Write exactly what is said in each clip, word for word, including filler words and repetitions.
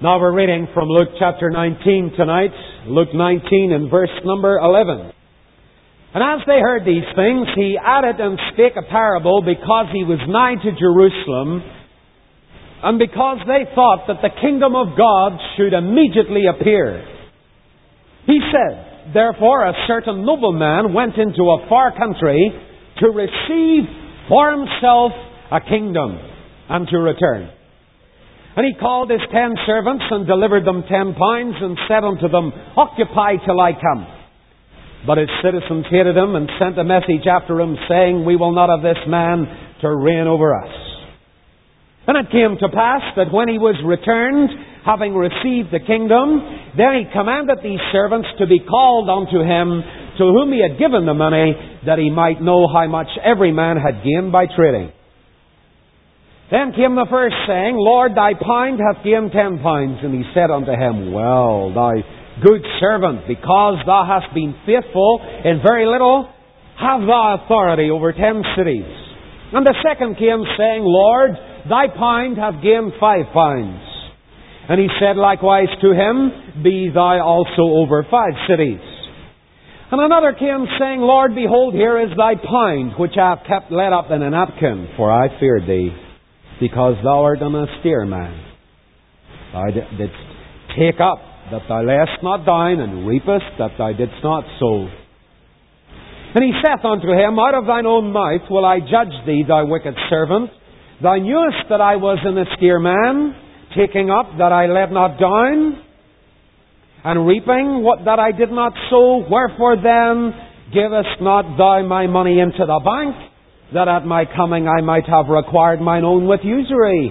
Now we're reading from Luke chapter nineteen tonight. Luke nineteen and verse number eleven. And as they heard these things, he added and spake a parable because he was nigh to Jerusalem, and because they thought that the kingdom of God should immediately appear. He said, Therefore a certain nobleman went into a far country to receive for himself a kingdom, and to return. And he called his ten servants, and delivered them ten pounds, and said unto them, Occupy till I come. But his citizens hated him, and sent a message after him, saying, We will not have this man to reign over us. And it came to pass that when he was returned, having received the kingdom, then he commanded these servants to be called unto him, to whom he had given the money, that he might know how much every man had gained by trading. Then came the first, saying, Lord, thy pound hath gained ten pounds. And he said unto him, Well, thou good servant, because thou hast been faithful in very little, have thou authority over ten cities. And the second came, saying, Lord, thy pound hath gained five pounds. And he said likewise to him, Be thou also over five cities. And another came, saying, Lord, behold, here is thy pound, which I have kept laid up in a napkin, for I feared thee, because thou art an austere man. Thou didst take up, that thou layest not down, and reapest, that thou didst not sow. And he saith unto him, Out of thine own mouth will I judge thee, thou wicked servant. Thou knewest that I was an austere man, taking up that I laid not down, and reaping what that I did not sow. Wherefore then givest not thou my money into the bank, that at my coming I might have required mine own with usury?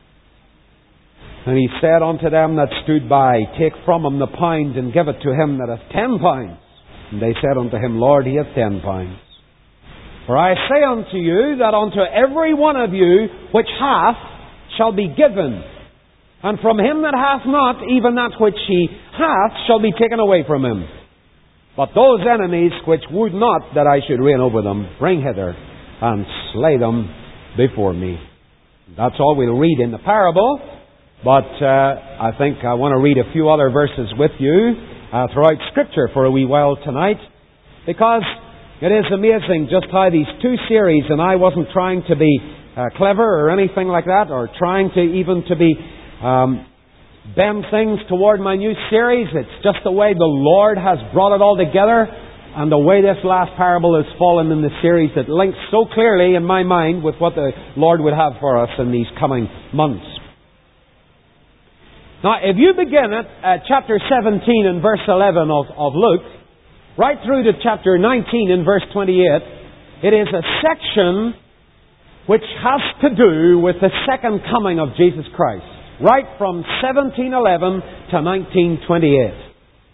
And he said unto them that stood by, Take from him the pound, and give it to him that hath ten pounds. And they said unto him, Lord, he hath ten pounds. For I say unto you, that unto every one of you which hath shall be given, and from him that hath not, even that which he hath shall be taken away from him. But those enemies which would not that I should reign over them, bring hither, and slay them before me. That's all we'll read in the parable. But uh, I think I want to read a few other verses with you uh, throughout Scripture for a wee while tonight, because it is amazing just how these two series, and I wasn't trying to be uh, clever or anything like that, or trying to even to be um, bend things toward my new series. It's just the way the Lord has brought it all together. And the way this last parable has fallen in the series, that links so clearly in my mind with what the Lord would have for us in these coming months. Now, if you begin at uh, chapter seventeen and verse eleven of, of Luke, right through to chapter nineteen and verse twenty-eight, it is a section which has to do with the second coming of Jesus Christ. Right from seventeen eleven to nineteen twenty-eight.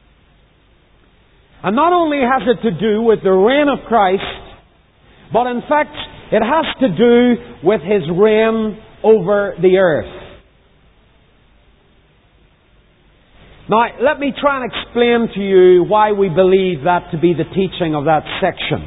And not only has it to do with the reign of Christ, but in fact, it has to do with His reign over the earth. Now, let me try and explain to you why we believe that to be the teaching of that section.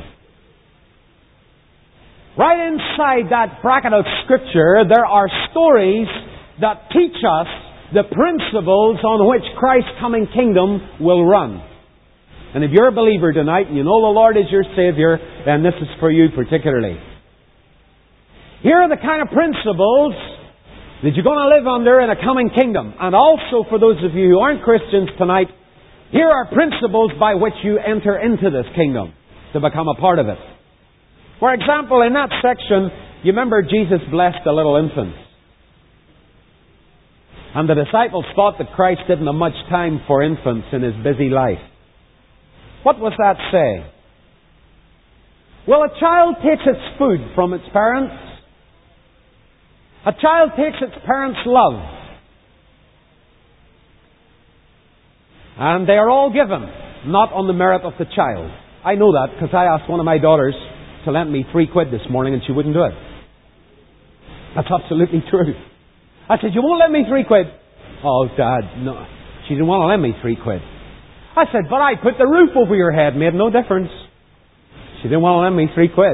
Right inside that bracket of Scripture, there are stories that teach us the principles on which Christ's coming kingdom will run. And if you're a believer tonight, and you know the Lord is your Savior, then this is for you particularly. Here are the kind of principles that you're going to live under in a coming kingdom. And also for those of you who aren't Christians tonight, here are principles by which you enter into this kingdom to become a part of it. For example, in that section, you remember Jesus blessed the little infants. And the disciples thought that Christ didn't have much time for infants in His busy life. What was that saying? Well, a child takes its food from its parents. A child takes its parents' love. And they are all given, not on the merit of the child. I know that because I asked one of my daughters to lend me three quid this morning and she wouldn't do it. That's absolutely true. I said, you won't lend me three quid? Oh, Dad, no. She didn't want to lend me three quid. I said, but I put the roof over your head. Made no difference. She didn't want to lend me three quid.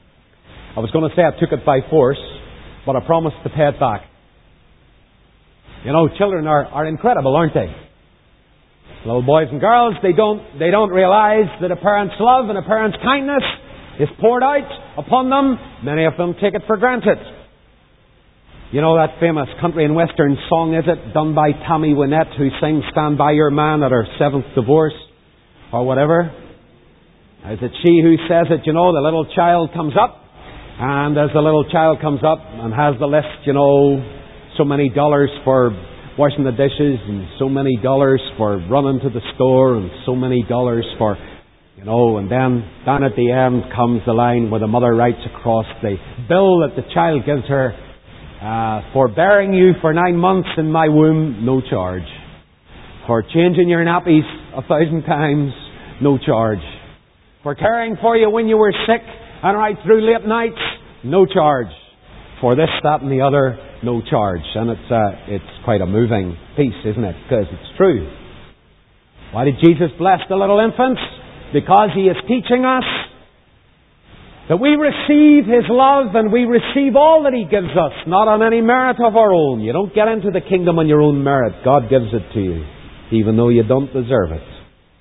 I was going to say I took it by force, but I promised to pay it back. You know, children are, are incredible, aren't they? Little boys and girls, they don't, they don't realize that a parent's love and a parent's kindness is poured out upon them. Many of them take it for granted. You know that famous country and western song, is it? Done by Tammy Wynette, who sings Stand By Your Man at her seventh divorce, or whatever. Is it she who says it? You know, the little child comes up, and as the little child comes up and has the list, you know, so many dollars for washing the dishes, and so many dollars for running to the store, and so many dollars for, you know, and then down at the end comes the line where the mother writes across the bill that the child gives her, uh, for bearing you for nine months in my womb, no charge. For changing your nappies a thousand times, no charge. For caring for you when you were sick and right through late nights, no charge. For this, that and the other, no charge. And it's uh, it's quite a moving piece, isn't it? Because it's true. Why did Jesus bless the little infants? Because He is teaching us that we receive His love and we receive all that He gives us, not on any merit of our own. You don't get into the kingdom on your own merit. God gives it to you, even though you don't deserve it.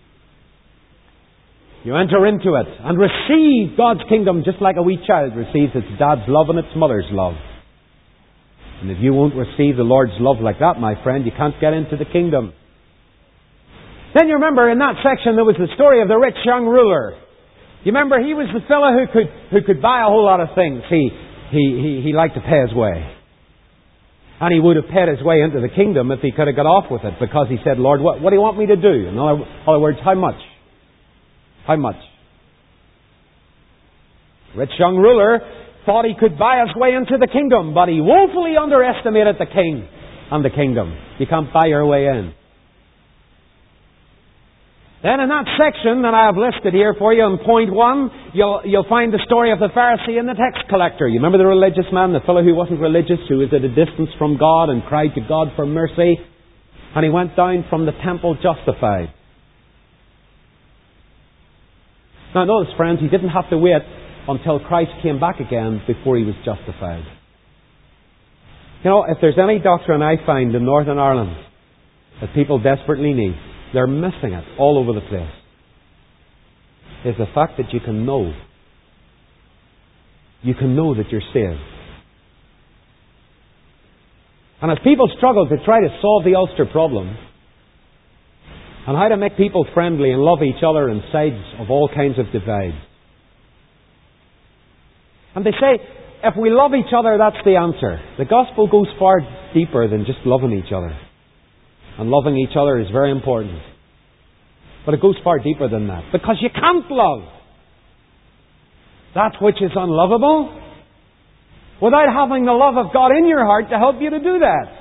You enter into it and receive God's kingdom just like a wee child receives its dad's love and its mother's love. And if you won't receive the Lord's love like that, my friend, you can't get into the kingdom. Then you remember in that section there was the story of the rich young ruler. You remember he was the fellow who could who could buy a whole lot of things. He he he, he liked to pay his way. And he would have paid his way into the kingdom if he could have got off with it, because he said, Lord, what, what do you want me to do? In other, other words, how much? How much? Rich young ruler thought he could buy his way into the kingdom, but he woefully underestimated the king and the kingdom. You can't buy your way in. Then in that section that I have listed here for you in point one, you'll, you'll find the story of the Pharisee and the tax collector. You remember the religious man, the fellow who wasn't religious, who was at a distance from God and cried to God for mercy, and he went down from the temple justified. Now notice, friends, he didn't have to wait until Christ came back again before he was justified. You know, if there's any doctrine I find in Northern Ireland that people desperately need, they're missing it all over the place, is the fact that you can know. You can know that you're saved. And as people struggle to try to solve the Ulster problem, and how to make people friendly and love each other in sides of all kinds of divides. And they say, if we love each other, that's the answer. The gospel goes far deeper than just loving each other. And loving each other is very important. But it goes far deeper than that. Because you can't love that which is unlovable without having the love of God in your heart to help you to do that.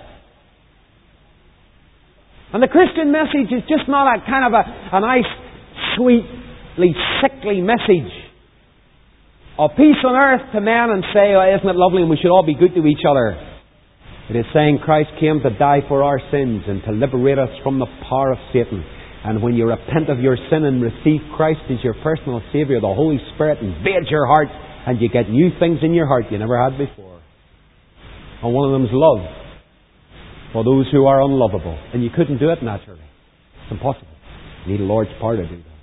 And the Christian message is just not a kind of a, a nice, sweetly, sickly message of peace on earth to men and say, oh, isn't it lovely and we should all be good to each other. It is saying Christ came to die for our sins and to liberate us from the power of Satan. And when you repent of your sin and receive Christ as your personal Saviour, the Holy Spirit invades your heart and you get new things in your heart you never had before. And one of them is love for those who are unlovable. And you couldn't do it naturally. It's impossible. You need a Lord's power to do that.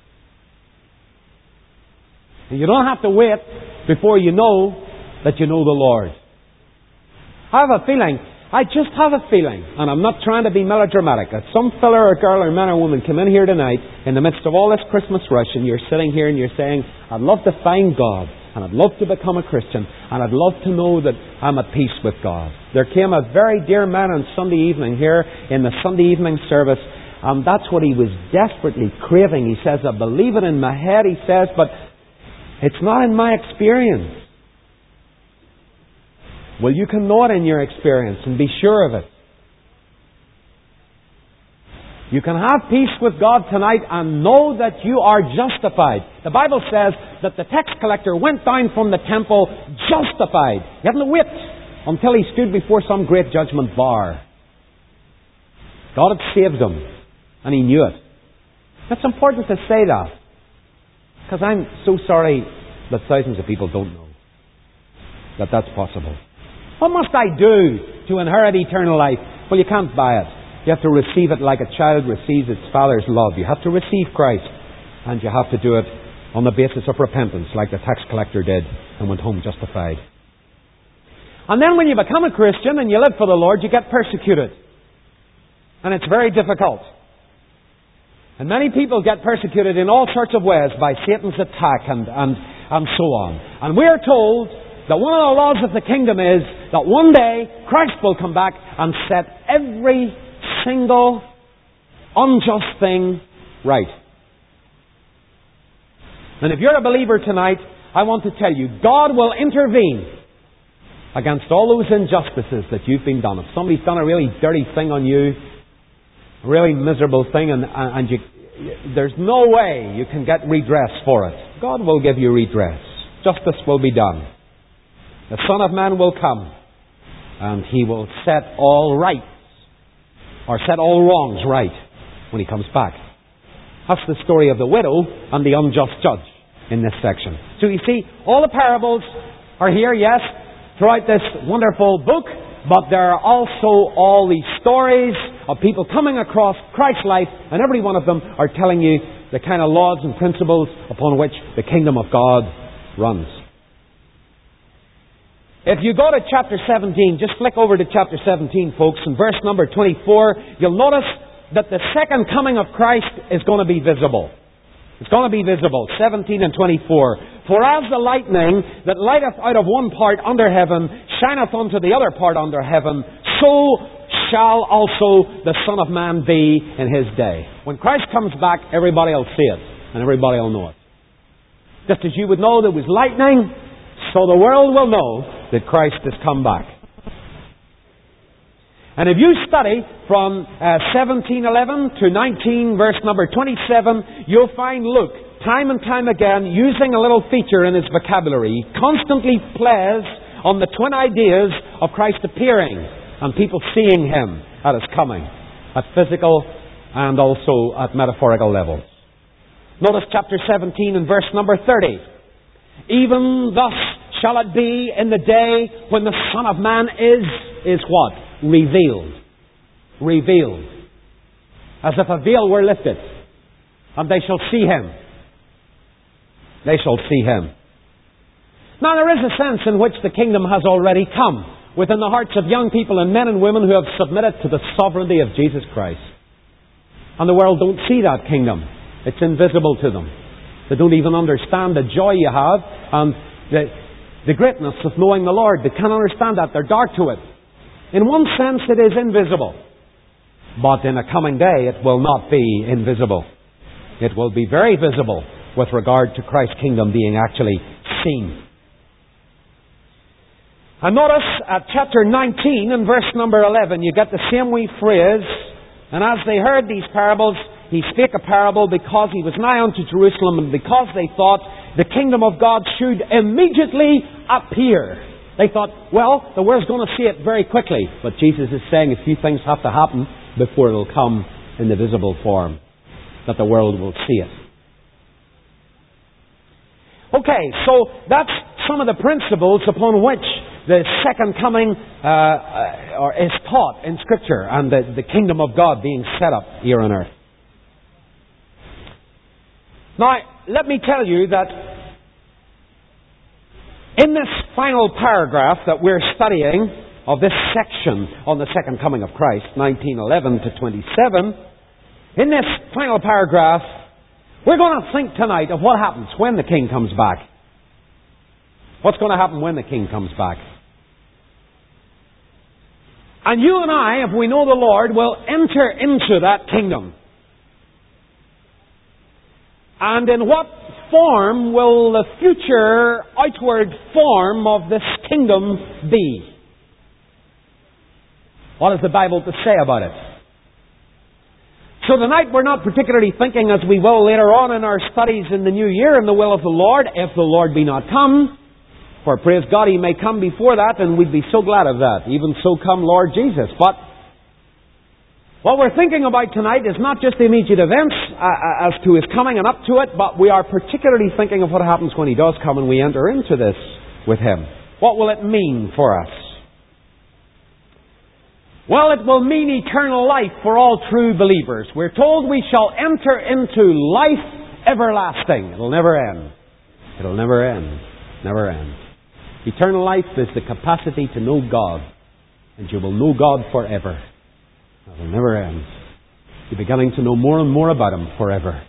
And you don't have to wait before you know that you know the Lord. I have a feeling, I just have a feeling, and I'm not trying to be melodramatic, that some fella or girl or man or woman come in here tonight in the midst of all this Christmas rush, and you're sitting here and you're saying, I'd love to find God, and I'd love to become a Christian, and I'd love to know that I'm at peace with God. There came a very dear man on Sunday evening here in the Sunday evening service, and that's what he was desperately craving. He says, I believe it in my head, he says, but it's not in my experience. Well, you can know it in your experience and be sure of it. You can have peace with God tonight and know that you are justified. The Bible says that the tax collector went down from the temple justified. He hadn't to wait until he stood before some great judgment bar. God had saved him, and he knew it. It's important to say that, because I'm so sorry that thousands of people don't know that that's possible. What must I do to inherit eternal life? Well, you can't buy it. You have to receive it like a child receives its father's love. You have to receive Christ, and you have to do it on the basis of repentance, like the tax collector did and went home justified. And then when you become a Christian and you live for the Lord, you get persecuted. And it's very difficult. And many people get persecuted in all sorts of ways by Satan's attack and, and, and so on. And we are told that one of the laws of the kingdom is that one day Christ will come back and set every single unjust thing right. And if you're a believer tonight, I want to tell you, God will intervene against all those injustices that you've been done. If somebody's done a really dirty thing on you, a really miserable thing, and, and you, there's no way you can get redress for it, God will give you redress. Justice will be done. The Son of Man will come, and He will set all rights, or set all wrongs right when He comes back. That's the story of the widow and the unjust judge in this section. So you see, all the parables are here, yes, throughout this wonderful book, but there are also all these stories of people coming across Christ's life, and every one of them are telling you the kind of laws and principles upon which the kingdom of God runs. If you go to chapter seventeen, just flick over to chapter seventeen, folks, and verse number twenty-four, you'll notice that the second coming of Christ is going to be visible. It's going to be visible. seventeen and twenty-four. For as the lightning that lighteth out of one part under heaven shineth unto the other part under heaven, so shall also the Son of Man be in His day. When Christ comes back, everybody will see it, and everybody will know it. Just as you would know there was lightning, so the world will know that Christ has come back. And if you study from uh, seventeen eleven to nineteen verse number twenty-seven, you'll find Luke, time and time again, using a little feature in his vocabulary. He constantly plays on the twin ideas of Christ appearing and people seeing Him at His coming, at physical and also at metaphorical levels. Notice chapter seventeen and verse number thirty. Even thus shall it be in the day when the Son of Man is, is what? Revealed. Revealed. As if a veil were lifted. And they shall see Him. They shall see Him. Now there is a sense in which the kingdom has already come within the hearts of young people and men and women who have submitted to the sovereignty of Jesus Christ. And the world don't see that kingdom. It's invisible to them. They don't even understand the joy you have and the, the greatness of knowing the Lord. They can't understand that. They're dark to it. In one sense, it is invisible. But in a coming day, it will not be invisible. It will be very visible with regard to Christ's kingdom being actually seen. And notice at chapter nineteen and verse number eleven, you get the same wee phrase. And as they heard these parables, He spake a parable because He was nigh unto Jerusalem, and because they thought the kingdom of God should immediately appear. They thought, well, the world's going to see it very quickly. But Jesus is saying a few things have to happen before it will come in the visible form, that the world will see it. Okay, so that's some of the principles upon which the second coming uh, or is taught in Scripture, and the, the kingdom of God being set up here on earth. Now, let me tell you that in this final paragraph that we're studying of this section on the second coming of Christ, nineteen eleven to twenty-seven, in this final paragraph, we're going to think tonight of what happens when the King comes back. What's going to happen when the King comes back? And you and I, if we know the Lord, will enter into that kingdom. And in what form will the future outward form of this kingdom be? What has the Bible to say about it? So tonight we're not particularly thinking, as we will later on in our studies in the new year, in the will of the Lord, if the Lord be not come. For praise God, He may come before that, and we'd be so glad of that. Even so come Lord Jesus. But what we're thinking about tonight is not just the immediate events uh, as to His coming and up to it, but we are particularly thinking of what happens when He does come and we enter into this with Him. What will it mean for us? Well, it will mean eternal life for all true believers. We're told we shall enter into life everlasting. It'll never end. It'll never end. Never end. Eternal life is the capacity to know God. And you will know God forever. It'll never end. You're beginning to know more and more about Him forever.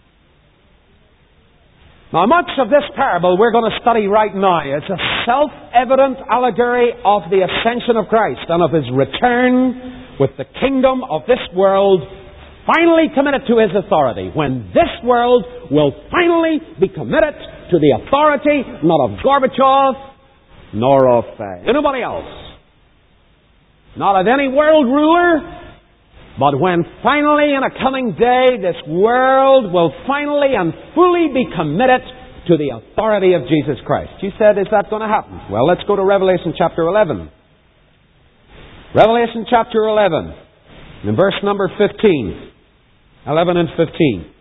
Now, much of this parable we're going to study right now is a self-evident allegory of the ascension of Christ and of His return with the kingdom of this world finally committed to His authority. When this world will finally be committed to the authority not of Gorbachev, nor of uh, anybody else. Not of any world ruler, but when finally in a coming day this world will finally and fully be committed to the authority of Jesus Christ. You said, is that going to happen? Well, let's go to Revelation chapter eleven. Revelation chapter eleven, in verse number fifteen. eleven and fifteen.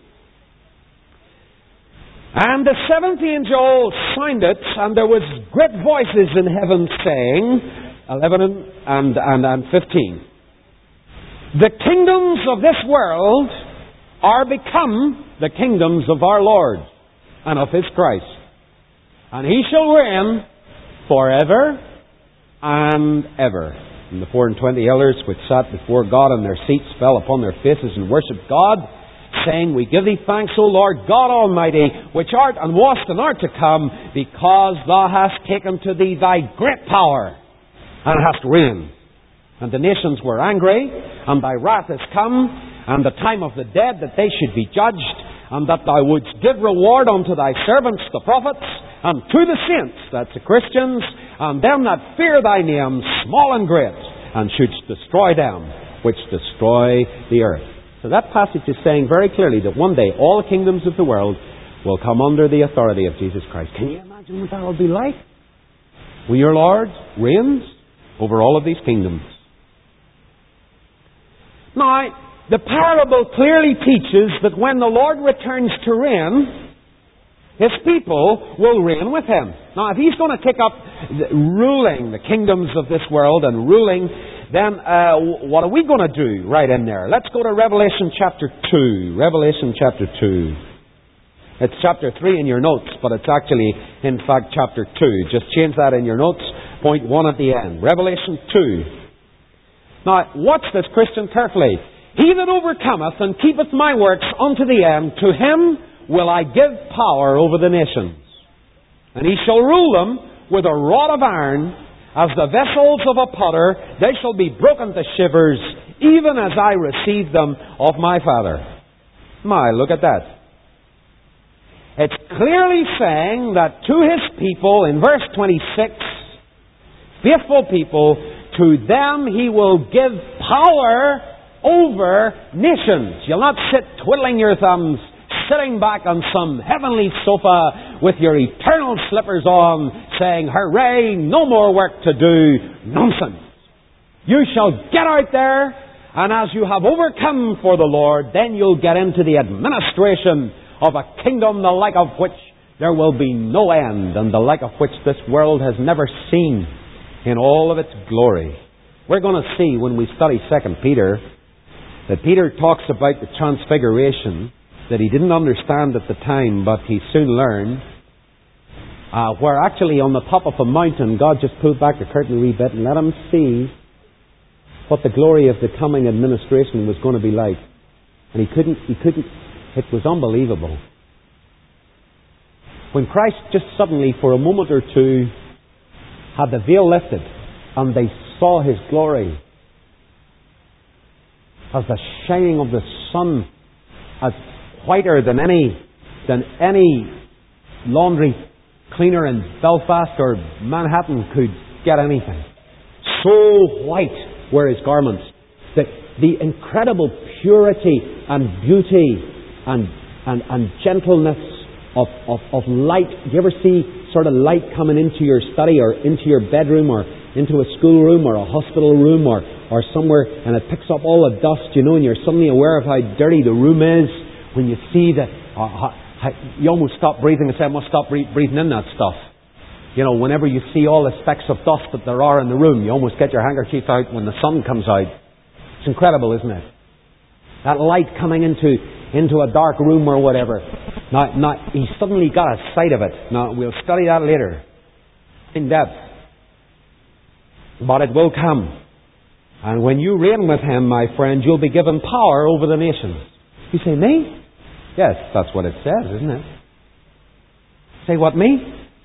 And the seventh angel sounded, and there was great voices in heaven saying, eleven and, and, and fifteen. The kingdoms of this world are become the kingdoms of our Lord and of His Christ. And He shall reign forever and ever. And the four and twenty elders which sat before God in their seats fell upon their faces and worshipped God, saying, We give Thee thanks, O Lord God Almighty, which art and wast and art to come, because Thou hast taken to Thee Thy great power and hast reigned. And the nations were angry, and Thy wrath is come, and the time of the dead that they should be judged, and that Thou wouldst give reward unto Thy servants, the prophets, and to the saints, that's the Christians, and them that fear Thy name, small and great, and shouldst destroy them which destroy the earth. So that passage is saying very clearly that one day all the kingdoms of the world will come under the authority of Jesus Christ. Can you imagine what that will be like? When your Lord reigns over all of these kingdoms. Now, the parable clearly teaches that when the Lord returns to reign, His people will reign with Him. Now, if He's going to take up ruling the kingdoms of this world and ruling, then uh, what are we going to do right in there? Let's go to Revelation chapter two. Revelation chapter two. It's chapter three in your notes, but it's actually, in fact, chapter two. Just change that in your notes. Point one at the end. Revelation two. Now, watch this, Christian, carefully. He that overcometh and keepeth my works unto the end, to him will I give power over the nations. And he shall rule them with a rod of iron, as the vessels of a potter, they shall be broken to shivers, even as I received them of my Father. My, look at that. It's clearly saying that to His people, in verse twenty-six, faithful people, to them He will give power over nations. You'll not sit twiddling your thumbs, sitting back on some heavenly sofa with your eternal slippers on, saying, hooray, no more work to do. Nonsense. You shall get out there, and as you have overcome for the Lord, then you'll get into the administration of a kingdom the like of which there will be no end, and the like of which this world has never seen in all of its glory. We're going to see when we study Second Peter that Peter talks about the transfiguration that he didn't understand at the time, but he soon learned, uh, where actually on the top of a mountain God just pulled back the curtain a wee bit and let him see what the glory of the coming administration was going to be like. And he couldn't, he couldn't, it was unbelievable. When Christ just suddenly for a moment or two had the veil lifted and they saw His glory as the shining of the sun, as whiter than any than any laundry cleaner in Belfast or Manhattan could get anything. So white were His garments that the incredible purity and beauty and and, and gentleness of, of, of light. Do you ever see sort of light coming into your study or into your bedroom or into a schoolroom or a hospital room or, or somewhere, and it picks up all the dust, you know, and you're suddenly aware of how dirty the room is when you see that uh, how, you almost stop breathing and say, I must stop breathing in that stuff. You know, whenever you see all the specks of dust that there are in the room, you almost get your handkerchief out when the sun comes out. It's incredible, isn't it? That light coming into into a dark room or whatever. Now, now, he suddenly got a sight of it. Now, we'll study that later in depth. But it will come. And when you reign with Him, my friend, you'll be given power over the nations. You say, me? Yes, that's what it says, isn't it? Say, what, me?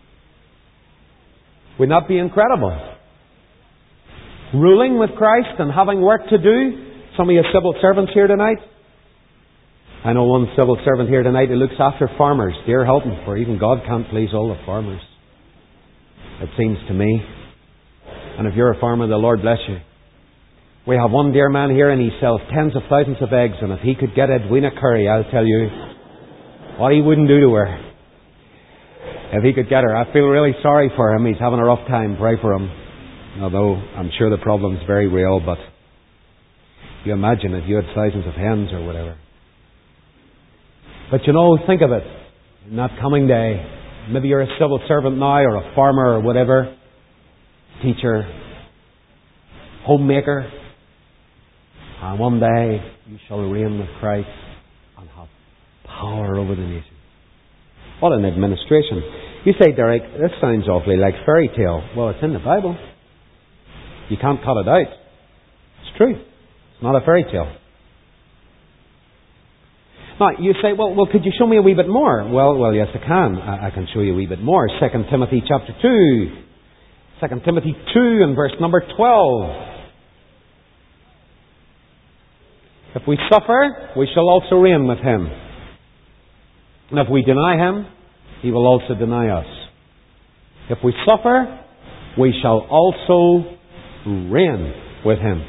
Would not be incredible? Ruling with Christ and having work to do. Some of you civil servants here tonight. I know one civil servant here tonight who looks after farmers. Dear help him, for even God can't please all the farmers. It seems to me. And if you're a farmer, the Lord bless you. We have one dear man here and he sells tens of thousands of eggs, and if he could get Edwina Curry, I'll tell you what he wouldn't do to her. If he could get her. I feel really sorry for him. He's having a rough time. Pray for him. Although I'm sure the problem's very real, but you imagine if you had thousands of hens or whatever. But you know, think of it. In that coming day, maybe you're a civil servant now or a farmer or whatever, teacher, homemaker, and one day you shall reign with Christ and have power over the nations. What an administration. You say, Derek, this sounds awfully like fairy tale. Well, it's in the Bible. You can't cut it out. It's true. It's not a fairy tale. Now, you say, well, well, could you show me a wee bit more? Well, well, yes, I can. I, I can show you a wee bit more. Second Timothy chapter two. Second Timothy two and verse number twelve. If we suffer, we shall also reign with Him. And if we deny Him, He will also deny us. If we suffer, we shall also reign with Him.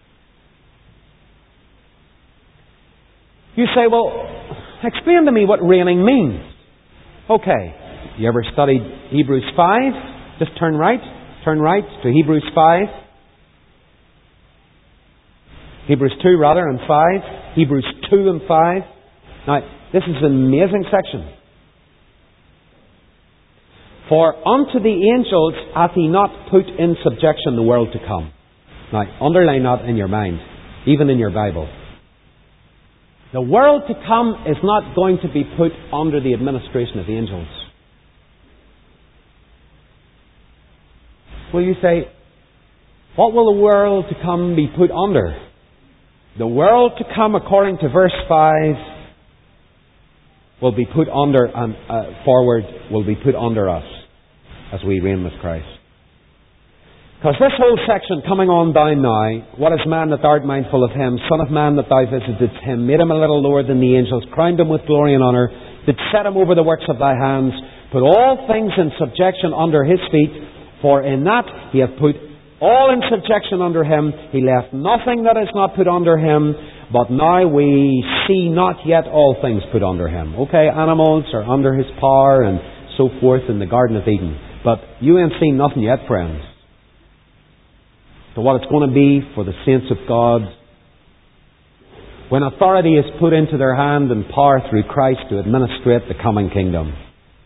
You say, well, explain to me what reigning means. Okay. You ever studied Hebrews five? Just turn right. Turn right to Hebrews five. Hebrews two, rather, and five. Hebrews two and five. Now, this is an amazing section. For unto the angels hath He not put in subjection the world to come. Now, underline that in your mind, even in your Bible. The world to come is not going to be put under the administration of the angels. Will you say, what will the world to come be put under? The world to come, according to verse five, will be put under and uh, forward will be put under us as we reign with Christ. Because this whole section coming on down now, what is man that thou art mindful of him, son of man that thou visitedst him, made him a little lower than the angels, crowned him with glory and honour, did set him over the works of thy hands, put all things in subjection under his feet, for in that he hath put all in subjection under him, he left nothing that is not put under him, but now we see not yet all things put under him. Okay, animals are under his power and so forth in the Garden of Eden, but you ain't seen nothing yet, friends. To what it's going to be for the saints of God when authority is put into their hand and power through Christ to administrate the coming kingdom.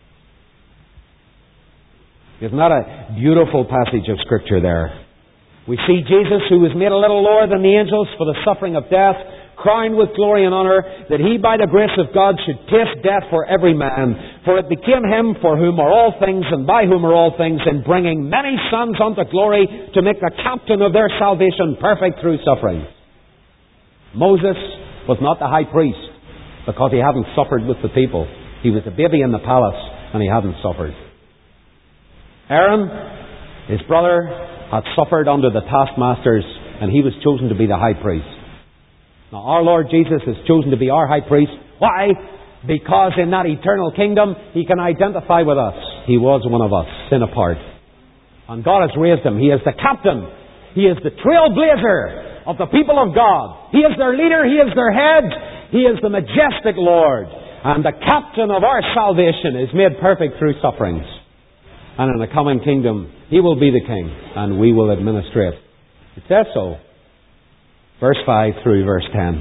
Isn't that a beautiful passage of Scripture there? We see Jesus, who was made a little lower than the angels for the suffering of death, crowned with glory and honour, that He by the grace of God should taste death for every man. For it became Him for whom are all things, and by whom are all things, in bringing many sons unto glory, to make the captain of their salvation perfect through suffering. Moses was not the high priest, because he hadn't suffered with the people. He was a baby in the palace, and he hadn't suffered. Aaron, his brother, had suffered under the taskmasters, and he was chosen to be the high priest. Now, our Lord Jesus is chosen to be our high priest. Why? Because in that eternal kingdom, He can identify with us. He was one of us, sin apart. And God has raised Him. He is the captain. He is the trailblazer of the people of God. He is their leader. He is their head. He is the majestic Lord. And the captain of our salvation is made perfect through sufferings. And in the coming kingdom, He will be the king, and we will administrate. It says so. Verse five through verse ten.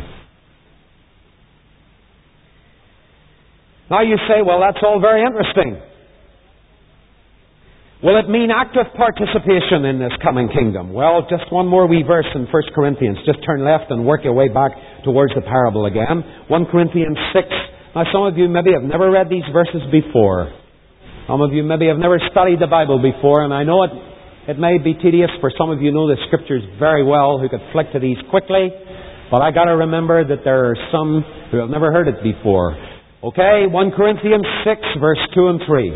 Now you say, well, that's all very interesting. Will it mean active participation in this coming kingdom? Well, just one more wee verse in First Corinthians. Just turn left and work your way back towards the parable again. First Corinthians six. Now, some of you maybe have never read these verses before. Some of you maybe have never studied the Bible before, and I know it, it may be tedious for some of you know the Scriptures very well who could flick to these quickly, but I got to remember that there are some who have never heard it before. Okay, First Corinthians six, verse two and three.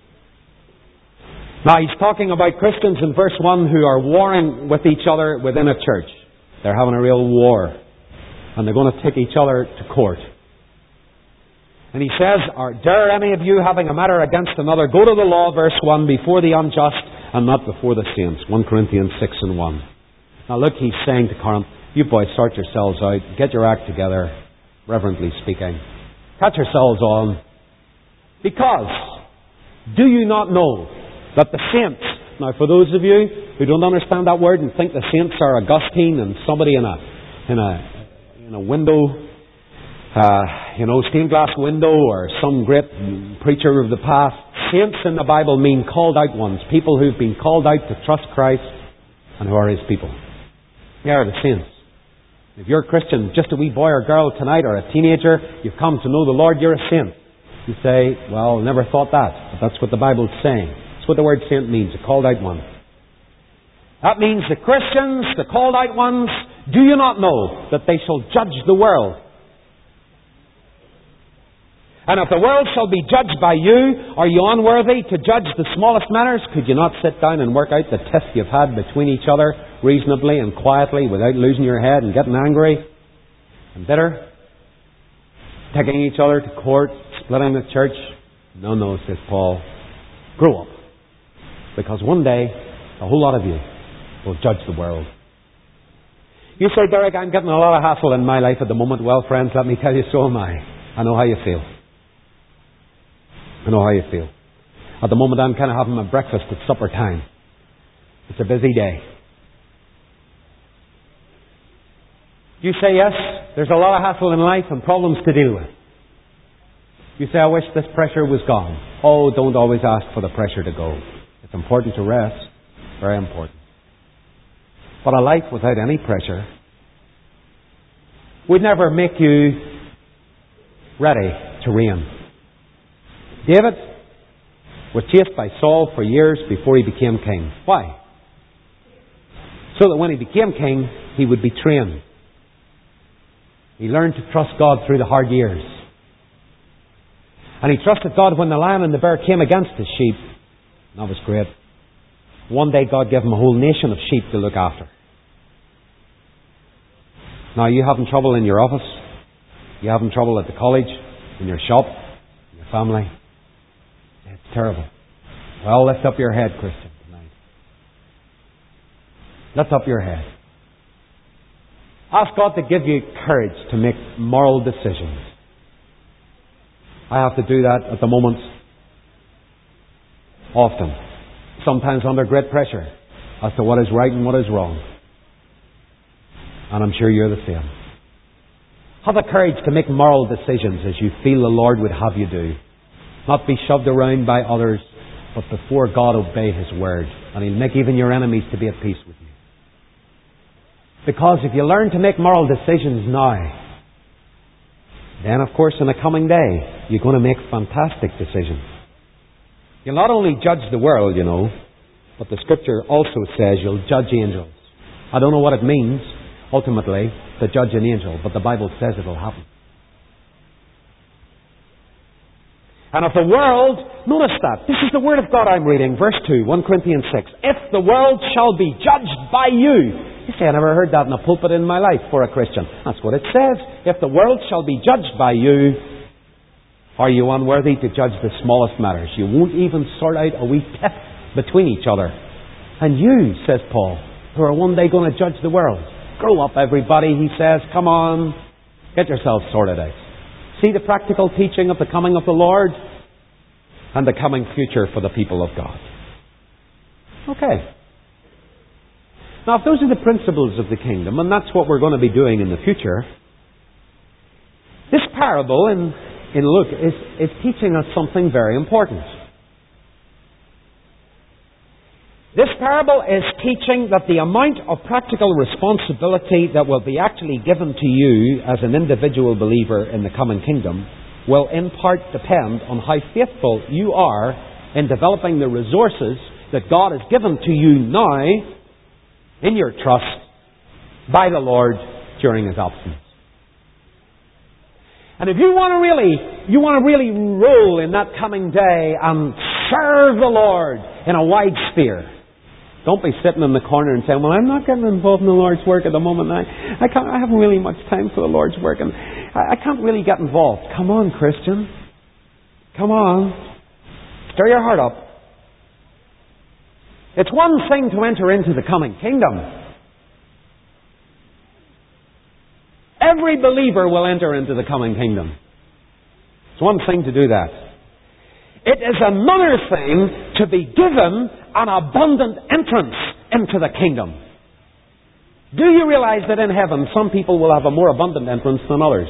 Now, he's talking about Christians in verse one who are warring with each other within a church. They're having a real war, and they're going to take each other to court. And he says, or dare any of you having a matter against another go to the law, verse one, before the unjust and not before the saints. First Corinthians six and one. Now look, he's saying to Corinth, you boys sort yourselves out, get your act together, reverently speaking. Catch yourselves on. Because, do you not know that the saints, now for those of you who don't understand that word and think the saints are Augustine and somebody in a, in a, in a window, Uh, you know, stained glass window or some great preacher of the past. Saints in the Bible mean called out ones. People who've been called out to trust Christ and who are His people. They are the saints. If you're a Christian, just a wee boy or girl tonight or a teenager, you've come to know the Lord, you're a saint. You say, well, never thought that. But that's what the Bible's saying. That's what the word saint means, a called out one. That means the Christians, the called out ones, do you not know that they shall judge the world? And if the world shall be judged by you, are you unworthy to judge the smallest matters? Could you not sit down and work out the tiff you've had between each other reasonably and quietly without losing your head and getting angry and bitter? Taking each other to court, splitting the church? No, no, says Paul. Grow up. Because one day, a whole lot of you will judge the world. You say, Derek, I'm getting a lot of hassle in my life at the moment. Well, friends, let me tell you, so am I. I know how you feel. I know how you feel. At the moment I'm kind of having my breakfast at supper time. It's a busy day. You say yes, there's a lot of hassle in life and problems to deal with. You say, I wish this pressure was gone. Oh, don't always ask for the pressure to go. It's important to rest. Very important. But a life without any pressure would never make you ready to reign. David was chased by Saul for years before he became king. Why? So that when he became king, he would be trained. He learned to trust God through the hard years. And he trusted God when the lion and the bear came against his sheep. That was great. One day God gave him a whole nation of sheep to look after. Now, you having trouble in your office? You having trouble at the college? In your shop? In your family? It's terrible. Well, lift up your head, Christian, tonight. Lift up your head. Ask God to give you courage to make moral decisions. I have to do that at the moment often. Sometimes under great pressure as to what is right and what is wrong. And I'm sure you're the same. Have the courage to make moral decisions as you feel the Lord would have you do. Not be shoved around by others, but before God obey His word. And He'll make even your enemies to be at peace with you. Because if you learn to make moral decisions now, then of course in the coming day, you're going to make fantastic decisions. You'll not only judge the world, you know, but the Scripture also says you'll judge angels. I don't know what it means, ultimately, to judge an angel, but the Bible says it'll happen. And if the world, notice that, this is the Word of God I'm reading, verse two, First Corinthians six. If the world shall be judged by you. You say, I never heard that in a pulpit in my life for a Christian. That's what it says. If the world shall be judged by you, are you unworthy to judge the smallest matters? You won't even sort out a wee tiff between each other. And you, says Paul, who are one day going to judge the world. Grow up, everybody, he says. Come on. Get yourselves sorted out. See the practical teaching of the coming of the Lord and the coming future for the people of God. Okay. Now, if those are the principles of the kingdom, and that's what we're going to be doing in the future, this parable in, in Luke is, is teaching us something very important. This parable is teaching that the amount of practical responsibility that will be actually given to you as an individual believer in the coming kingdom will in part depend on how faithful you are in developing the resources that God has given to you now in your trust by the Lord during His absence. And if you want to really, you want to really rule in that coming day and serve the Lord in a wide sphere, don't be sitting in the corner and saying, well, I'm not getting involved in the Lord's work at the moment. I, I, can't, I haven't really much time for the Lord's work, and I, I can't really get involved. Come on, Christian. Come on. Stir your heart up. It's one thing to enter into the coming kingdom. Every believer will enter into the coming kingdom. It's one thing to do that. It is another thing to be given an abundant entrance into the kingdom. Do you realize that in heaven some people will have a more abundant entrance than others?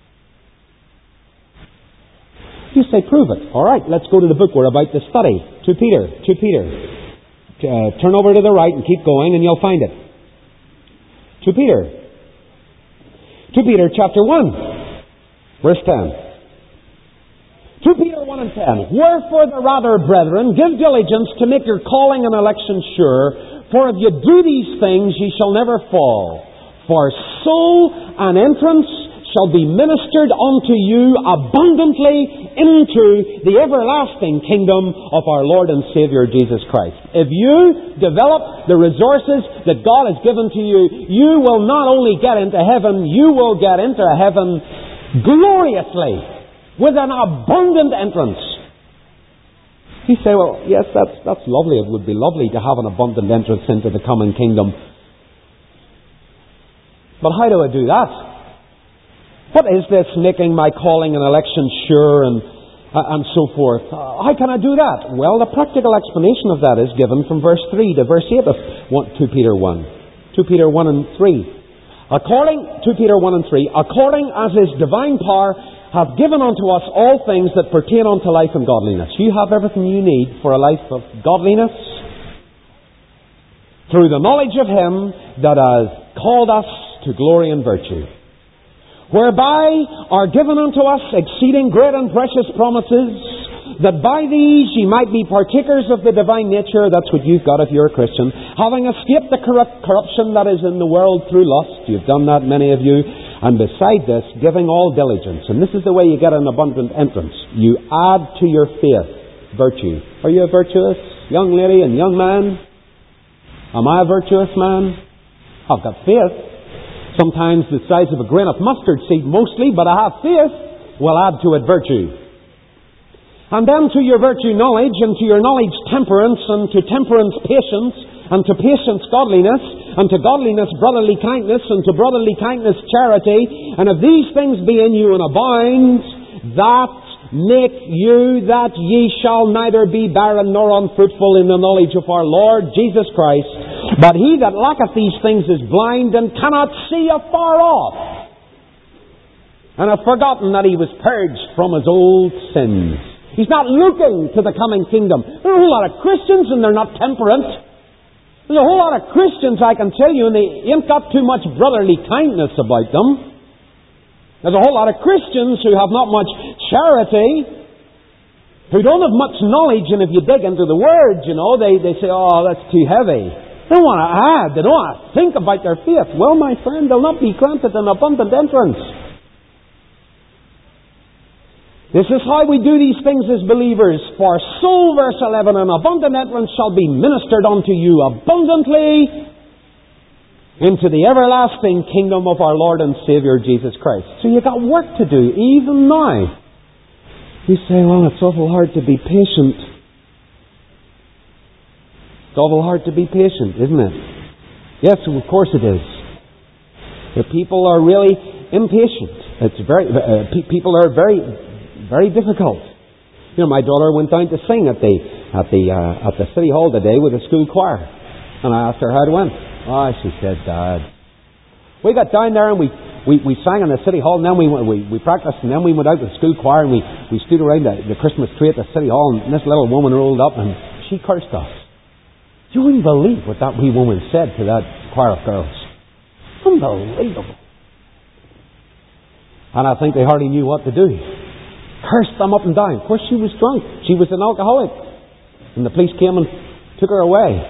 You say, prove it. All right, let's go to the book we're about to study. To Peter. To Peter. Uh, turn over to the right and keep going and you'll find it. To Peter. To Peter chapter one. Verse ten. To Peter one and ten. Wherefore the rather, brethren, give diligence to make your calling and election sure, for if you do these things, ye shall never fall. For so an entrance shall be ministered unto you abundantly into the everlasting kingdom of our Lord and Saviour Jesus Christ. If you develop the resources that God has given to you, you will not only get into heaven, you will get into heaven gloriously, with an abundant entrance. You say, well, yes, that's, that's lovely. It would be lovely to have an abundant entrance into the coming kingdom. But how do I do that? What is this making my calling and election sure and, uh, and so forth? Uh, how can I do that? Well, the practical explanation of that is given from verse three to verse eight of two Peter one. two Peter one and three. According, two Peter one and three, according as His divine power hath given unto us all things that pertain unto life and godliness. You have everything you need for a life of godliness through the knowledge of Him that has called us to glory and virtue, whereby are given unto us exceeding great and precious promises, that by these ye might be partakers of the divine nature. That's what you've got if you're a Christian. Having escaped the corrupt corruption that is in the world through lust. You've done that, many of you. And beside this, giving all diligence. And this is the way you get an abundant entrance. You add to your faith virtue. Are you a virtuous young lady and young man? Am I a virtuous man? I've got faith. Sometimes the size of a grain of mustard seed mostly, but I have faith. We'll add to it virtue. And then to your virtue knowledge, and to your knowledge temperance, and to temperance patience, and to patience godliness, and to godliness brotherly kindness, and to brotherly kindness charity. And if these things be in you and abound, that make you that ye shall neither be barren nor unfruitful in the knowledge of our Lord Jesus Christ. But he that lacketh these things is blind and cannot see afar off, and hath forgotten that he was purged from his old sins. He's not looking to the coming kingdom. There are a whole lot of Christians and they're not temperate. There's a whole lot of Christians, I can tell you, and they ain't got too much brotherly kindness about them. There's a whole lot of Christians who have not much charity, who don't have much knowledge, and if you dig into the Word, you know, they, they say, oh, that's too heavy. They don't want to add. They don't want to think about their faith. Well, my friend, they'll not be granted an abundant entrance. This is how we do these things as believers. For so, verse eleven, an abundant entrance shall be ministered unto you abundantly into the everlasting kingdom of our Lord and Saviour Jesus Christ. So you've got work to do, even now. You say, well, it's awful hard to be patient. It's awful hard to be patient, isn't it? Yes, of course it is. The people are really impatient. It's very, uh, pe- people are very... Very difficult. You know, my daughter went down to sing at the at the uh, at the city hall today with the school choir, and I asked her how it went. Oh, she said, "Dad, we got down there and we, we, we sang in the city hall, and then we we we practiced, and then we went out with the school choir and we, we stood around the, the Christmas tree at the city hall, and this little woman rolled up and she cursed us." You wouldn't believe what that wee woman said to that choir of girls. Unbelievable. And I think they hardly knew what to do. Cursed them up and down. Of course, she was drunk. She was an alcoholic. And the police came and took her away.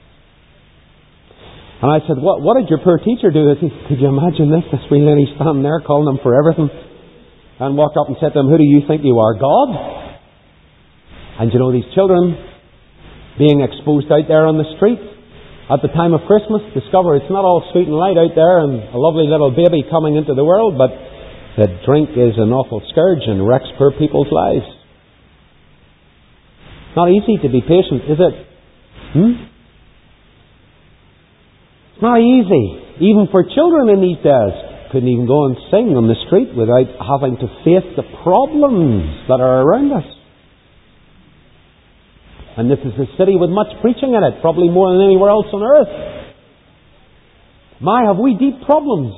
And I said, what, what did your poor teacher do? Said, could you imagine this? This wee lady standing there calling them for everything. And walked up and said to them, who do you think you are, God? And you know, these children being exposed out there on the street at the time of Christmas, discover it's not all sweet and light out there and a lovely little baby coming into the world, but that drink is an awful scourge and wrecks poor people's lives. Not easy to be patient, is it? Hmm? It's not easy, even for children in these days. Couldn't even go and sing on the street without having to face the problems that are around us. And this is a city with much preaching in it, probably more than anywhere else on earth. My, have we deep problems.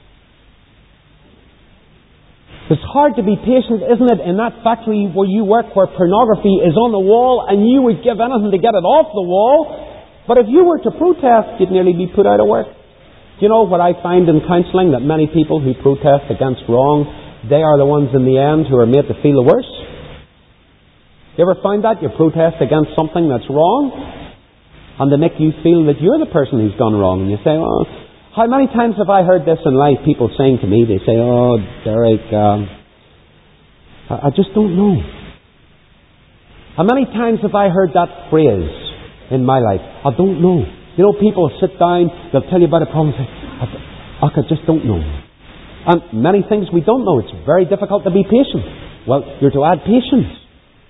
It's hard to be patient, isn't it, in that factory where you work where pornography is on the wall and you would give anything to get it off the wall. But if you were to protest, you'd nearly be put out of work. Do you know what I find in counselling? That many people who protest against wrong, they are the ones in the end who are made to feel the worse. You ever find that? You protest against something that's wrong, and they make you feel that you're the person who's gone wrong. And you say, oh, how many times have I heard this in life? People saying to me, they say, oh, Derek, um, I, I just don't know. How many times have I heard that phrase in my life? I don't know. You know, people sit down, they'll tell you about a problem and say, I, I just don't know. And many things we don't know. It's very difficult to be patient. Well, you're to add patience.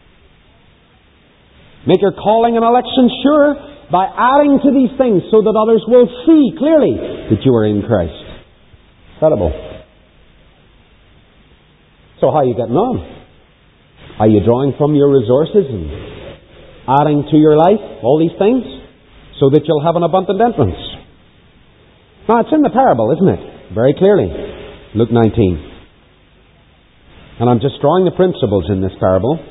Make your calling and election sure by adding to these things so that others will see clearly that you are in Christ. Incredible. So how are you getting on? Are you drawing from your resources and adding to your life all these things so that you'll have an abundant entrance? Now, it's in the parable, isn't it? Very clearly. Luke nineteen. And I'm just drawing the principles in this parable.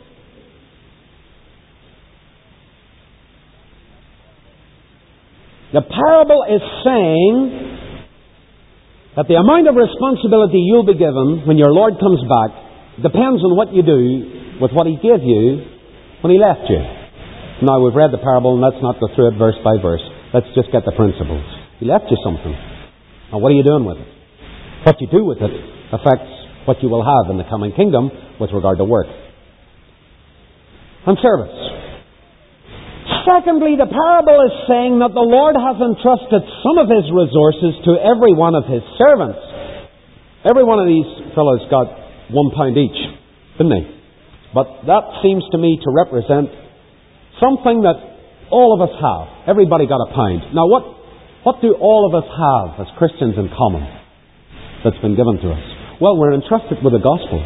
The parable is saying that the amount of responsibility you'll be given when your Lord comes back depends on what you do with what He gave you when He left you. Now, we've read the parable, and let's not go through it verse by verse. Let's just get the principles. He left you something. Now, what are you doing with it? What you do with it affects what you will have in the coming kingdom with regard to work and service. Secondly, the parable is saying that the Lord has entrusted some of His resources to every one of His servants. Every one of these fellows got one pound each, didn't they? But that seems to me to represent something that all of us have. Everybody got a pound. Now, what, what do all of us have as Christians in common that's been given to us? Well, we're entrusted with the gospel.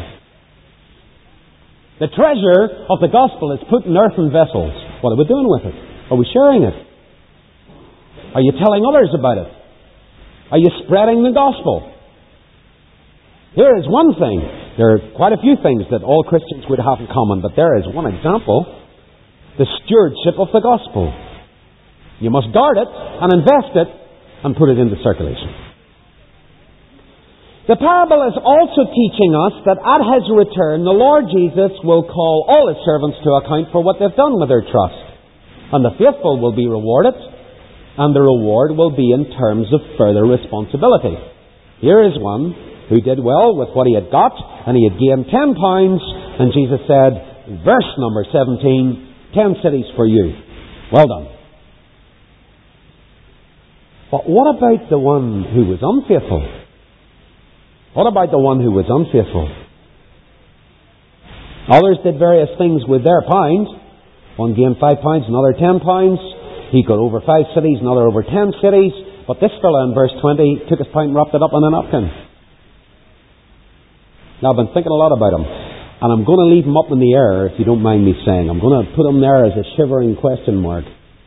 The treasure of the gospel is put in earthen vessels. What are we doing with it? Are we sharing it? Are you telling others about it? Are you spreading the gospel? Here is one thing. There are quite a few things that all Christians would have in common, but there is one example. The stewardship of the gospel. You must guard it and invest it and put it into circulation. The parable is also teaching us that at His return, the Lord Jesus will call all His servants to account for what they've done with their trust. And the faithful will be rewarded, and the reward will be in terms of further responsibility. Here is one who did well with what he had got, and he had gained ten pounds, and Jesus said, verse number seventeen, ten cities for you. Well done. But what about the one who was unfaithful? What about the one who was unfaithful? Others did various things with their pound. One gained five pounds, another ten pounds. He got over five cities, another over ten cities. But this fellow in verse twenty took his pound and wrapped it up in a napkin. Now, I've been thinking a lot about him. And I'm going to leave him up in the air, if you don't mind me saying. I'm going to put him there as a shivering question mark.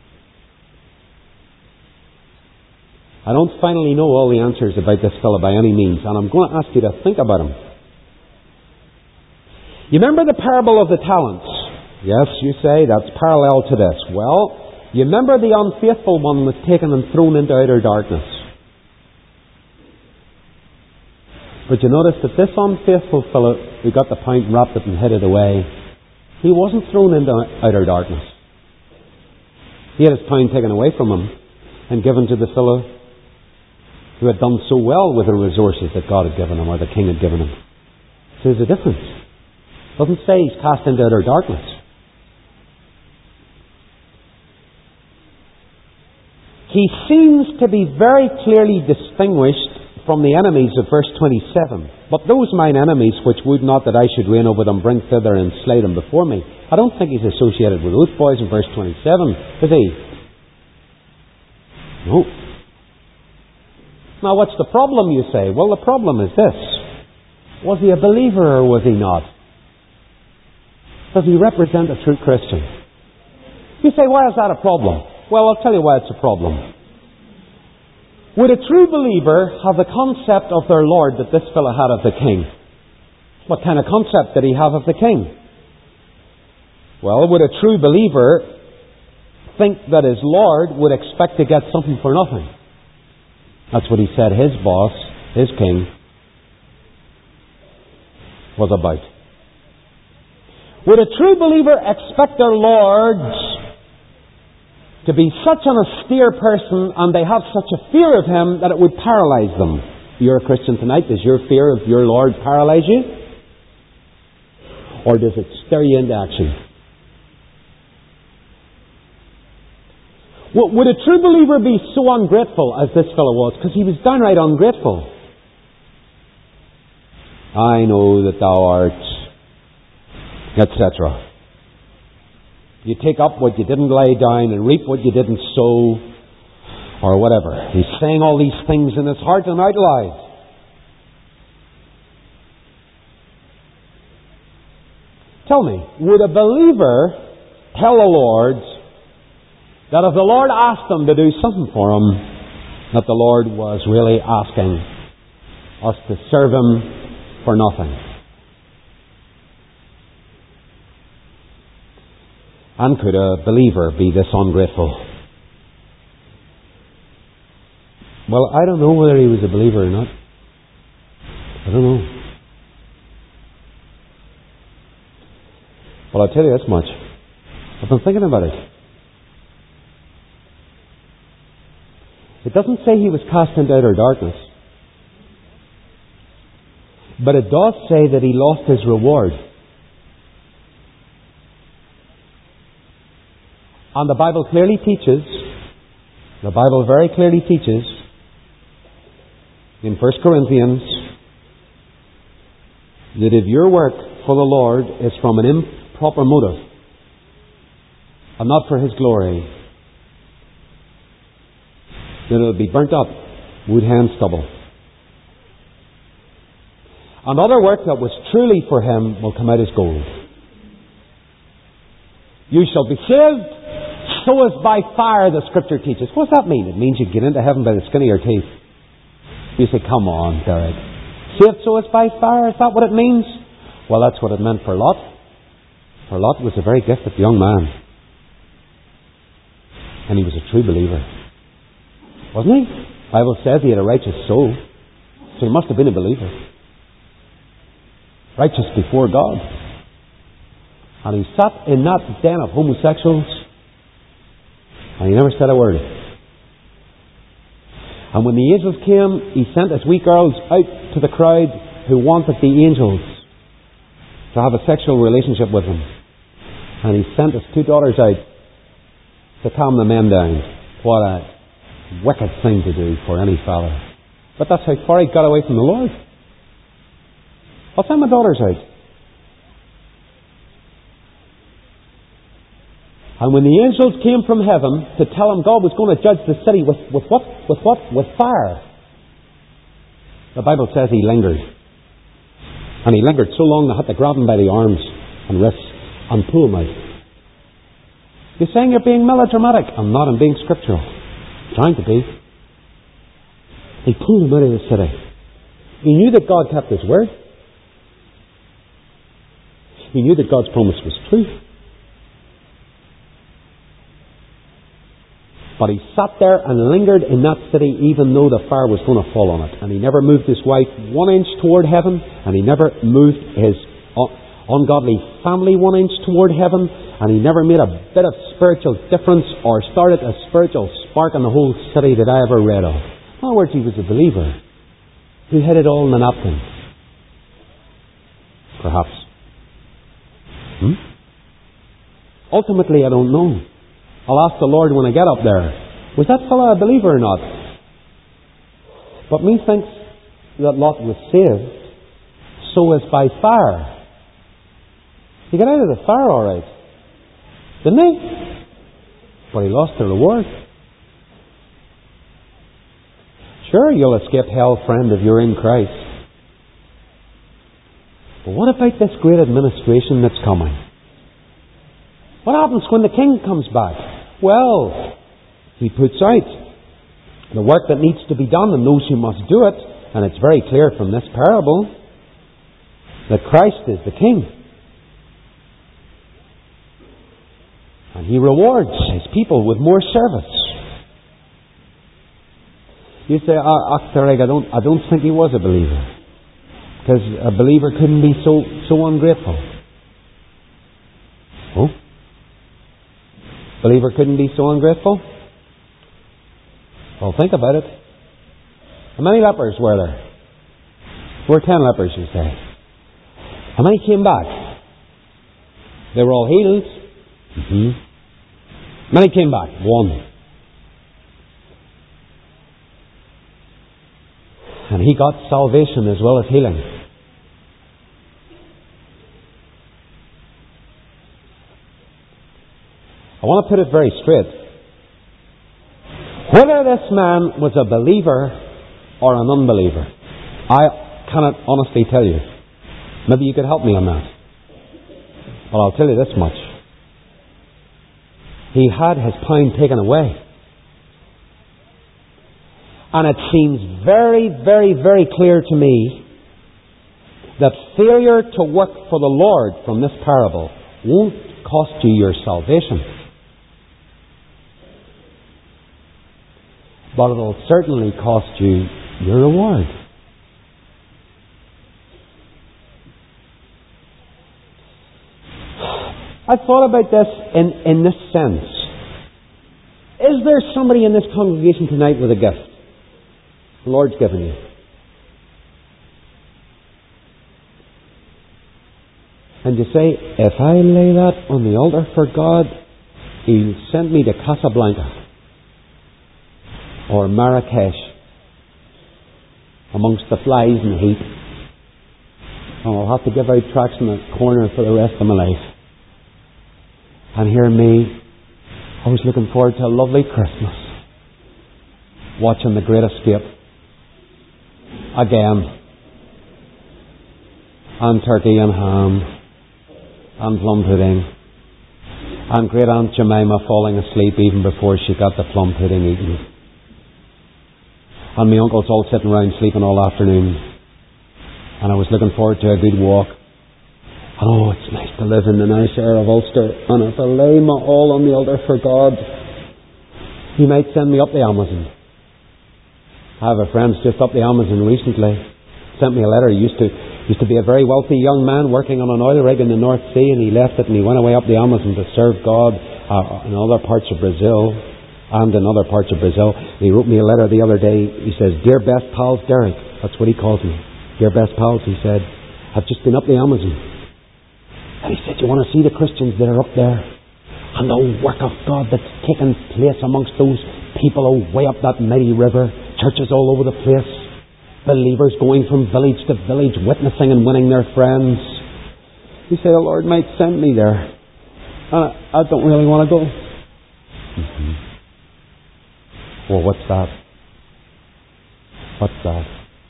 I don't finally know all the answers about this fellow by any means, and I'm going to ask you to think about him. You remember the parable of the talents? Yes, you say, that's parallel to this. Well, You remember the unfaithful one was taken and thrown into outer darkness. But you notice that this unfaithful fellow who got the point and wrapped it and hid it away, he wasn't thrown into outer darkness. He had his pound taken away from him and given to the fellow who had done so well with the resources that God had given him or the king had given him. So there's a difference. It doesn't say he's cast into outer darkness. He seems to be very clearly distinguished from the enemies of verse twenty-seven. But those mine enemies, which would not that I should reign over them, bring thither and slay them before me. I don't think he's associated with those boys in verse twenty-seven, is he? No. Now what's the problem, you say? Well, the problem is this. Was he a believer or was he not? Does he represent a true Christian? You say, why is that a problem? Well, I'll tell you why it's a problem. Would a true believer have the concept of their Lord that this fellow had of the king? What kind of concept did he have of the king? Well, would a true believer think that his Lord would expect to get something for nothing? That's what he said his boss, his king, was about. Would a true believer expect their Lord to be such an austere person and they have such a fear of him that it would paralyze them? You're a Christian tonight. Does your fear of your Lord paralyze you? Or does it stir you into action? Would a true believer be so ungrateful as this fellow was? Because he was downright ungrateful. I know that thou art, et cetera. You take up what you didn't lay down and reap what you didn't sow, or whatever. He's saying all these things in his heart and out loud. Tell me, would a believer tell the Lord that if the Lord asked them to do something for him, that the Lord was really asking us to serve him for nothing? And could a believer be this ungrateful? Well, I don't know whether he was a believer or not. I don't know. Well, I'll tell you this much. I've been thinking about it. It doesn't say he was cast into outer darkness. But it does say that he lost his reward. And the Bible clearly teaches, the Bible very clearly teaches, in First Corinthians, that if your work for the Lord is from an improper motive, and not for His glory, then it will be burnt up, wood, hay, and stubble. And other work that was truly for Him will come out as gold. You shall be saved, so as by fire, the Scripture teaches. What does that mean? It means you get into heaven by the skin of your teeth. You say, come on, Derek. Saved so as by fire, is that what it means? Well, that's what it meant for Lot. For Lot was a very gifted young man. And he was a true believer. Wasn't he? The Bible says he had a righteous soul. So he must have been a believer. Righteous before God. And he sat in that den of homosexuals and he never said a word. And when the angels came, he sent his wee girls out to the crowd who wanted the angels to have a sexual relationship with them. And he sent his two daughters out to calm the men down. What a wicked thing to do for any father. But that's how far he got away from the Lord. I'll send my daughters out. And when the angels came from heaven to tell him God was going to judge the city with, with what? With what? With fire. The Bible says he lingered. And he lingered so long they had to grab him by the arms and wrists and pull him out. You're saying you're being melodramatic. I'm not. I'm being scriptural. I'm trying to be. He pulled him out of the city. He knew that God kept His word. He knew that God's promise was true. But he sat there and lingered in that city even though the fire was going to fall on it. And he never moved his wife one inch toward heaven, and he never moved his ungodly family one inch toward heaven, and he never made a bit of spiritual difference or started a spiritual spark in the whole city that I ever read of. In other words, he was a believer who had it all in the napkin. Perhaps. Hmm? Ultimately, I don't know. I'll ask the Lord when I get up there, was that fellow a believer or not? But methinks that Lot was saved, so as by fire. He got out of the fire all right, didn't he? But he lost the reward. Sure, you'll escape hell, friend, if you're in Christ. But what about this great administration that's coming? What happens when the king comes back? Well, he puts out the work that needs to be done and those who must do it. And it's very clear from this parable that Christ is the king. And he rewards his people with more service. You say, ah, Tarek, I don't, I don't think he was a believer. Because a believer couldn't be so, so ungrateful. Oh? Believer couldn't be so ungrateful? Well, think about it. How many lepers were there? There were ten lepers, you say. How many came back? They were all healed. Mm-hmm. How many came back? One. And he got salvation as well as healing. I want to put it very straight. Whether this man was a believer or an unbeliever, I cannot honestly tell you. Maybe you could help me on that. But I'll tell you this much. He had his pound taken away. And it seems very, very, very clear to me that failure to work for the Lord from this parable won't cost you your salvation. But it will certainly cost you your reward. I've thought about this in, in this sense. Is there somebody in this congregation tonight with a gift? The Lord's given you. And you say, if I lay that on the altar for God, He'll send me to Casablanca or Marrakesh amongst the flies and heat, and I'll have to give out tracts in the corner for the rest of my life. And hear me, I was looking forward to a lovely Christmas, watching The Great Escape again, and turkey and ham and plum pudding, and Great Aunt Jemima falling asleep even before she got the plum pudding eaten. And my uncles all sitting around sleeping all afternoon. And I was looking forward to a good walk. And oh, it's nice to live in the nice air of Ulster. And if I lay my all on the altar for God, He might send me up the Amazon. I have a friend just up the Amazon recently. Sent me a letter. He used to, used to be a very wealthy young man working on an oil rig in the North Sea, and he left it and he went away up the Amazon to serve God uh, in other parts of Brazil. And in other parts of Brazil. He wrote me a letter the other day. He says, "Dear best pals, Derek." That's what he calls me. "Dear best pals," he said, "I've just been up the Amazon." And he said, "You want to see the Christians that are up there? And the work of God that's taking place amongst those people way up that mighty river. Churches all over the place. Believers going from village to village, witnessing and winning their friends." He said, "The Lord might send me there. And I, I don't really want to go." Mm-hmm. Well, what's that? What's that?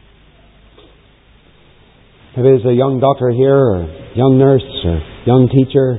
Maybe there's a young doctor here, or young nurse, or young teacher.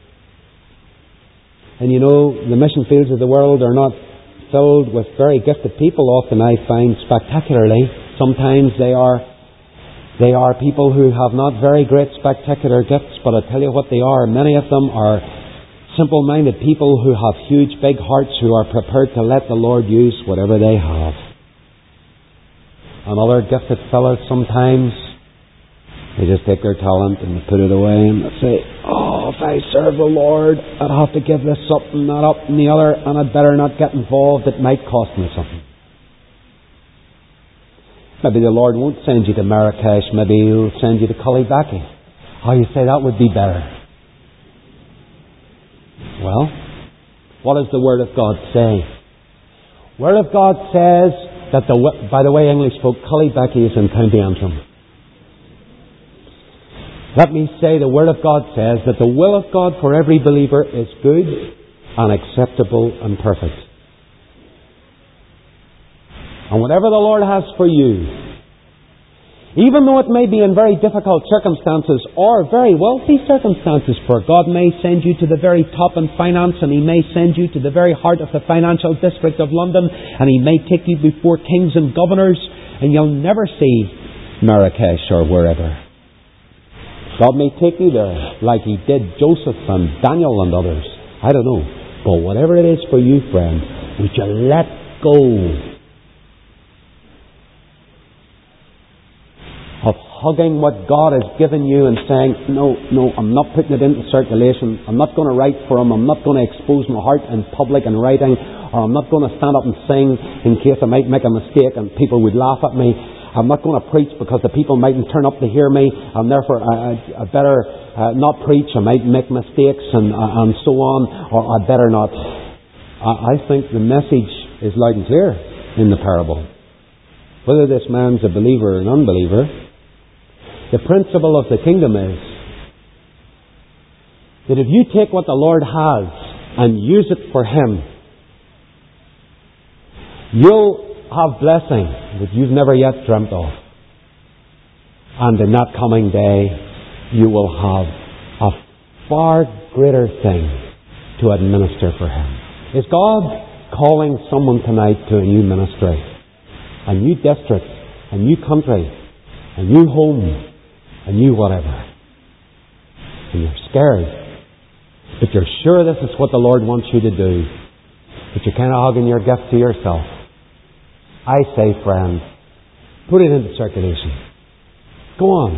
And you know, the mission fields of the world are not filled with very gifted people, often I find spectacularly. Sometimes they are they are people who have not very great spectacular gifts, but I tell you what they are. Many of them are Simple-minded people who have huge, big hearts, who are prepared to let the Lord use whatever they have. And other gifted fellows sometimes, they just take their talent and they put it away and they say, oh, if I serve the Lord, I'd have to give this up and that up and the other, and I'd better not get involved. It might cost me something. Maybe the Lord won't send you to Marrakesh. Maybe He'll send you to Cullybackey. Oh, you say that would be better. Well, what does the Word of God say? Word of God says that the, by the way, English folk, Cullybackey is in County Antrim. Let me say the Word of God says that the will of God for every believer is good and acceptable and perfect. And whatever the Lord has for you, even though it may be in very difficult circumstances or very wealthy circumstances, for God may send you to the very top in finance, and He may send you to the very heart of the financial district of London, and He may take you before kings and governors, and you'll never see Marrakesh or wherever. God may take you there like He did Joseph and Daniel and others. I don't know. But whatever it is for you, friend, would you let go of hugging what God has given you and saying, no, no, I'm not putting it into circulation. I'm not going to write for Him. I'm not going to expose my heart in public in writing. Or I'm not going to stand up and sing in case I might make a mistake and people would laugh at me. I'm not going to preach because the people mightn't turn up to hear me. And therefore I, I better uh, not preach. I might make mistakes and, uh, and so on. Or I better not. I, I think the message is loud and clear in the parable. Whether this man's a believer or an unbeliever, the principle of the kingdom is that if you take what the Lord has and use it for Him, you'll have blessing that you've never yet dreamt of. And in that coming day, you will have a far greater thing to administer for Him. Is God calling someone tonight to a new ministry, a new district, a new country, a new home, a new whatever? And you're scared, but you're sure this is what the Lord wants you to do, but you're kind of hugging your gift to yourself. I say, friend, put it into circulation. Go on.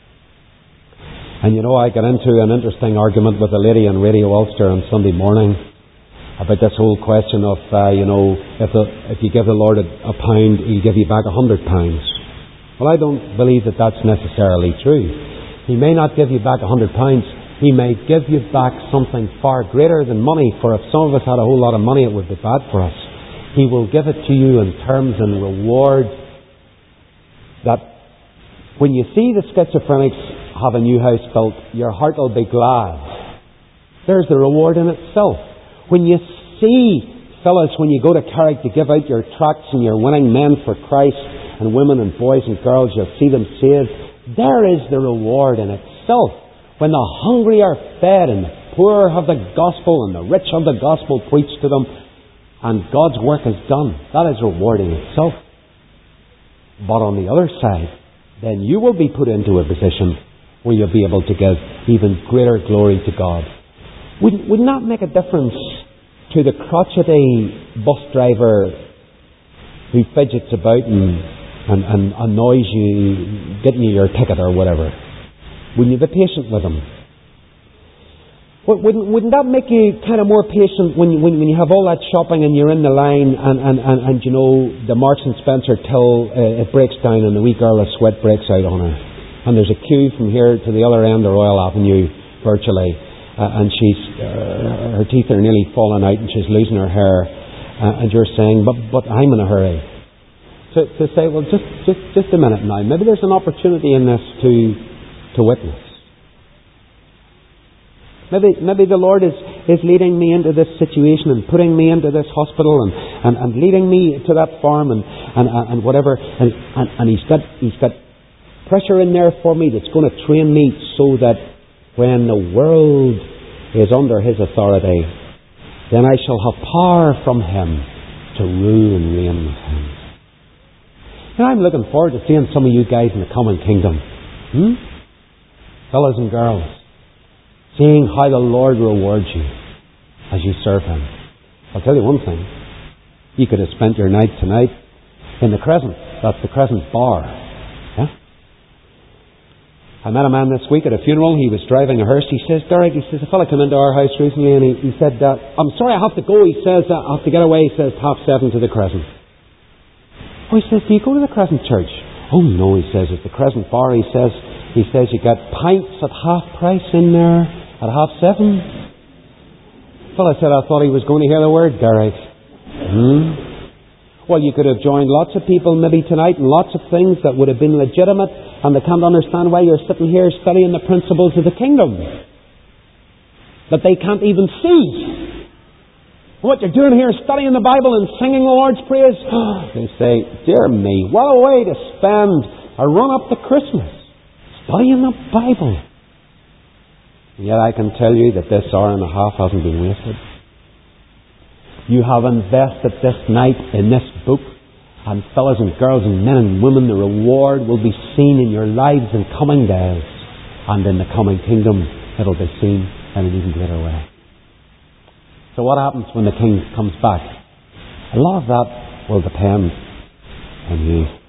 And you know, I got into an interesting argument with a lady on Radio Ulster on Sunday morning about this whole question of, uh, you know, if the, if you give the Lord a, a pound, He'll give you back a hundred pounds. Well, I don't believe that that's necessarily true. He may not give you back a hundred pounds. He may give you back something far greater than money. For if some of us had a whole lot of money, it would be bad for us. He will give it to you in terms and reward that when you see the schizophrenics have a new house built, your heart will be glad. There's the reward in itself. When you see, fellas, when you go to Carrick to give out your tracts and you're winning men for Christ, and women and boys and girls, you'll see them saved. There is the reward in itself. When the hungry are fed and the poor have the gospel and the rich have the gospel preached to them, and God's work is done, that is rewarding itself. But on the other side, then you will be put into a position where you'll be able to give even greater glory to God. Would, would not make a difference to the crotchety bus driver who fidgets about and And, and annoys you, getting you your ticket or whatever. Wouldn't you be patient with them? Wouldn't, wouldn't that make you kind of more patient when you, when, when you have all that shopping and you're in the line and, and, and, and you know, the Marks and Spencer till uh, it breaks down and the wee girl of sweat breaks out on her. And there's a queue from here to the other end of Royal Avenue, virtually. Uh, and she's, uh, her teeth are nearly falling out and she's losing her hair. Uh, and you're saying, but, but I'm in a hurry. To, to say, well, just, just, just a minute now. Maybe there's an opportunity in this to, to witness. Maybe, maybe the Lord is, is leading me into this situation and putting me into this hospital and, and, and leading me to that farm and, and, and whatever. And, and, and He's got, He's got pressure in there for me that's going to train me so that when the world is under His authority, then I shall have power from Him to rule and reign with Him. And I'm looking forward to seeing some of you guys in the coming kingdom. Hmm? Fellas and girls. Seeing how the Lord rewards you. as you serve Him. I'll tell you one thing. You could have spent your night tonight in the Crescent. That's the Crescent Bar. Yeah? I met a man this week at a funeral. He was driving a hearse. He says, Derek, he says, a fella came into our house recently and he, he said, uh, I'm sorry I have to go. He says, uh, I have to get away. He says, half seven to the Crescent. Oh, he says, do you go to the Crescent Church? Oh, no, he says, it's the Crescent Bar. He says, he says, you get pints at half price in there at half seven. Well, I said, I thought he was going to hear the word, Derek. Hmm? Well, you could have joined lots of people maybe tonight and lots of things that would have been legitimate, and they can't understand why you're sitting here studying the principles of the kingdom that they can't even see. What you're doing here is studying the Bible and singing the Lord's praise. They say, dear me, what a way to spend a run up to Christmas, studying the Bible. And yet I can tell you that this hour and a half hasn't been wasted. You have invested this night in this book, and fellas and girls and men and women, the reward will be seen in your lives in coming days, and in the coming kingdom it'll be seen in an even greater way. So what happens when the King comes back? A lot of that will depend on you.